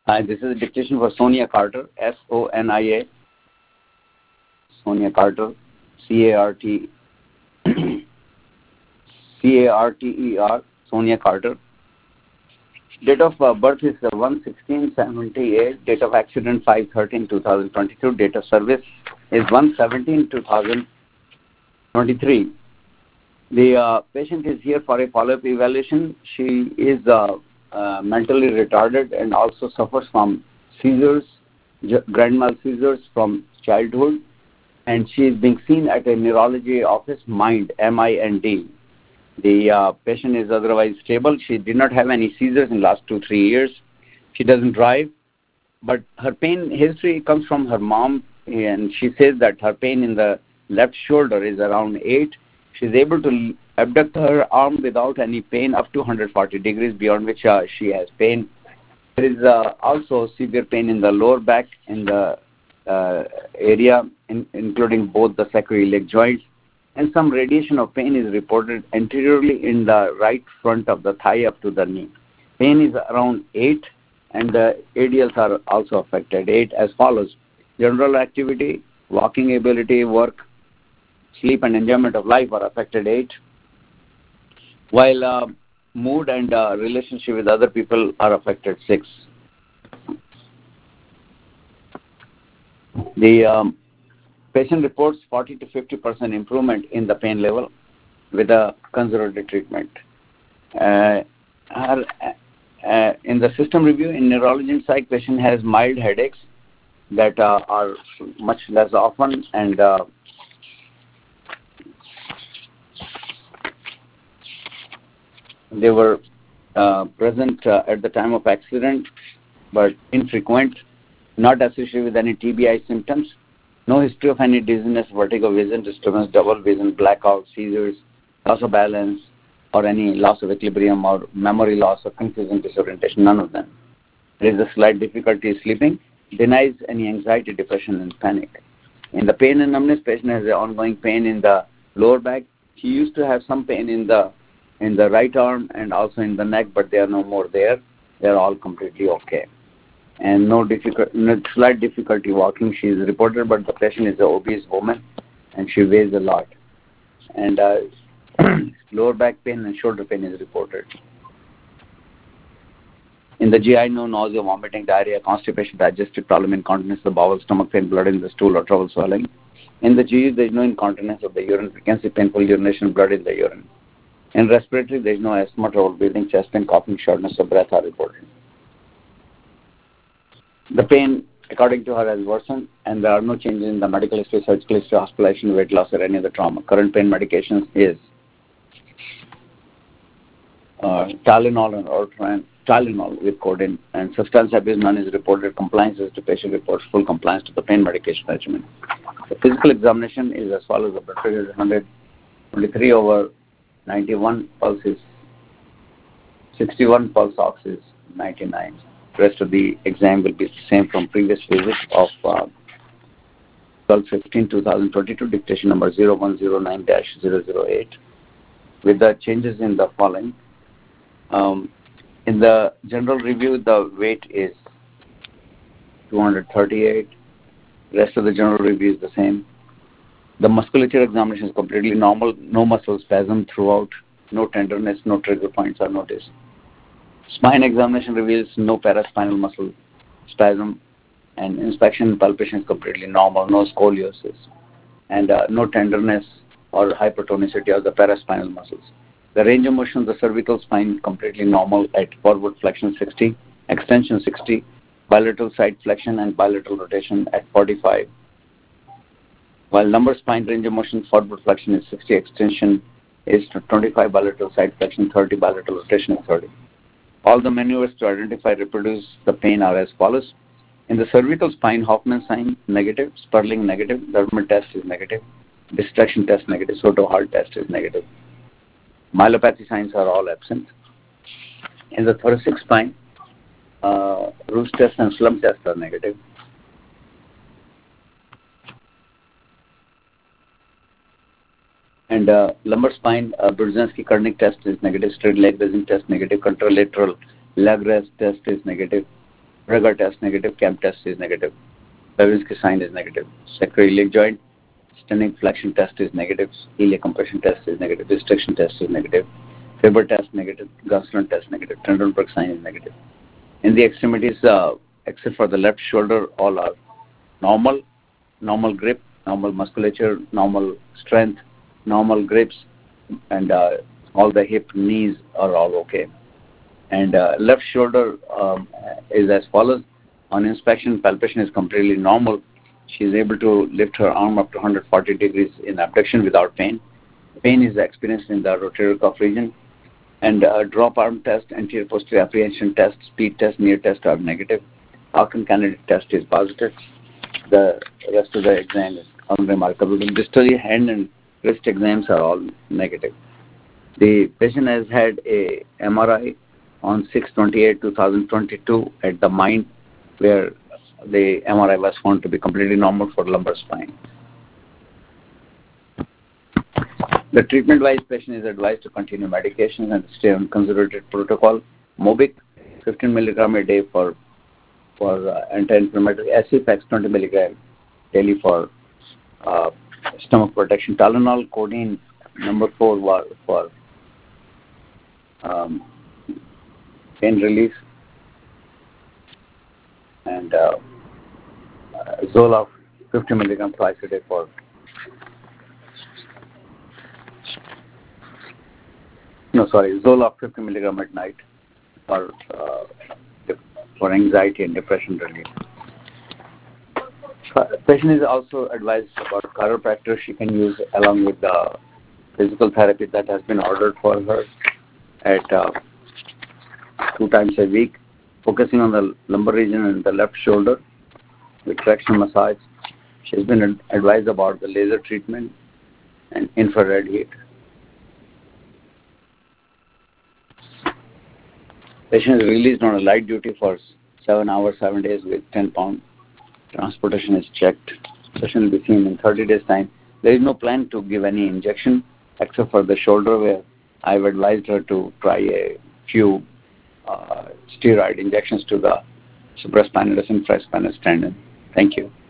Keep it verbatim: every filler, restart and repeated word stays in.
Hi, this is a dictation for Sonia Carter, S O N I A, Sonia Carter, C A R T, C A R T E R, Sonia Carter. Date of uh, birth is uh, one sixteen seventy-eight, date of accident five thirteen two thousand twenty-two, date of service is one seventeen two thousand twenty-three. The uh, patient is here for a follow-up evaluation. She is uh, uh, mentally retarded and also suffers from seizures, grand mal seizures from childhood, and she is being seen at a neurology office, Mind, M I N D. The uh, patient is otherwise stable. She did not have any seizures in the last two, three years. She doesn't drive, but her pain history comes from her mom, and she says that her pain in the left shoulder is around eight. She's able to abduct her arm without any pain up to one hundred forty degrees, beyond which uh, she has pain. There is uh, also severe pain in the lower back in the uh, area, in, including both the sacroiliac joints, and some radiation of pain is reported anteriorly in the right front of the thigh up to the knee. Pain is around eight, and the A D Ls are also affected. eight as follows: general activity, walking ability, work, sleep, and enjoyment of life are affected eight, while uh, mood and uh, relationship with other people are affected six. The um, patient reports forty to fifty percent improvement in the pain level with a conservative treatment. Uh, her, uh, in the system review in neurology and psych, patient has mild headaches that uh, are much less often, and uh, they were uh, present uh, at the time of accident, but infrequent, not associated with any T B I symptoms. No history of any dizziness, vertigo, vision disturbance, double vision, blackout, seizures, loss of balance, or any loss of equilibrium or memory loss or confusion disorientation, none of them. There is a slight difficulty sleeping, denies any anxiety, depression, and panic. In the pain and numbness, patient has an ongoing pain in the lower back. She used to have some pain in the in the right arm and also in the neck, but they are no more there. They are all completely okay. And no difficult, no slight difficulty walking she is reported, but the patient is an obese woman and she weighs a lot. And uh, lower back pain and shoulder pain is reported. In the G I, no nausea, vomiting, diarrhea, constipation, digestive problem, incontinence of the bowel, stomach pain, blood in the stool, or trouble swallowing. In the G U, there is no incontinence of the urine, frequency, painful urination, blood in the urine. In respiratory, there is no asthma, trouble breathing, chest pain, coughing, shortness of breath are reported. The pain, according to her, has worsened, and there are no changes in the medical history, surgical history, hospitalization, weight loss, or any other trauma. Current pain medications is uh, Tylenol and Ortran, Tylenol with codeine, and substance abuse none is reported. Compliance is the patient reports full compliance to the pain medication regimen. The physical examination is as follows: the blood pressure is one hundred twenty-three over ninety-one, pulse is sixty-one, pulse ox is ninety-nine. The rest of the exam will be the same from previous visit of uh, twelve fifteen two thousand twenty-two, dictation number zero one zero nine dash zero zero eight, with the changes in the following. Um, in the general review, the weight is two hundred thirty-eight. The rest of the general review is the same. The musculature examination is completely normal, no muscle spasm throughout, no tenderness, no trigger points are noticed. Spine examination reveals no paraspinal muscle spasm, and inspection and palpation is completely normal, no scoliosis, and uh, no tenderness or hypertonicity of the paraspinal muscles. The range of motion of the cervical spine completely normal at forward flexion sixty, extension sixty, bilateral side flexion and bilateral rotation at forty-five. While lumbar spine range of motion forward flexion is sixty, extension is twenty-five, bilateral side flexion thirty, bilateral rotation is thirty. All the maneuvers to identify reproduce the pain are as follows. In the cervical spine, Hoffman sign negative, Sperling negative, Dermot test is negative, distraction test negative, Soto Hall test is negative. Myelopathy signs are all absent. In the thoracic spine, uh, Roos test and slump test are negative. And uh, lumbar spine, uh, Brudzinski-Kernig test is negative, straight leg raising test negative, contralateral leg rest test is negative. Brugger test negative, C A M test is negative, Babinski sign is negative, sacroiliac joint, Stenning flexion test is negative, iliac compression test is negative, restriction test is negative, Faber test negative, Gosselin test negative, Trendelenburg sign is negative. In the extremities, uh, except for the left shoulder, all are normal, normal grip, normal musculature, normal strength, normal grips, and uh, all the hip, knees are all okay. And uh, left shoulder um, is as follows. On inspection, palpation is completely normal. She is able to lift her arm up to one hundred forty degrees in abduction without pain. Pain is experienced in the rotator cuff region. And uh, drop arm test, anterior posterior apprehension test, speed test, near test are negative. Hawkins candidate test is positive. The rest of the exam is unremarkable. The distally hand and wrist exams are all negative. The patient has had a M R I on six twenty-eight two thousand twenty-two at the Mind, where the M R I was found to be completely normal for lumbar spine. The treatment-wise, patient is advised to continue medications and stay on conservative protocol. Mobic, fifteen milligram a day for for uh, anti-inflammatory. Aciphex, twenty milligram daily for uh, stomach protection. Tylenol, codeine, number four for um, pain relief, and uh, uh, Zoloft, fifty milligram twice a day for no sorry Zoloft, fifty milligram at night for uh, for anxiety and depression relief. Uh, patient is also advised about chiropractor she can use along with the physical therapy that has been ordered for her at uh, two times a week, focusing on the lumbar region and the left shoulder with traction massage. She has been ad- advised about the laser treatment and infrared heat. Patient is released on a light duty for seven hours, seven days with ten pound. Transportation is checked. Session will be seen in thirty days time. There is no plan to give any injection except for the shoulder, where I've advised her to try a few uh, steroid injections to the supraspinatus and infraspinous tendon. Thank you.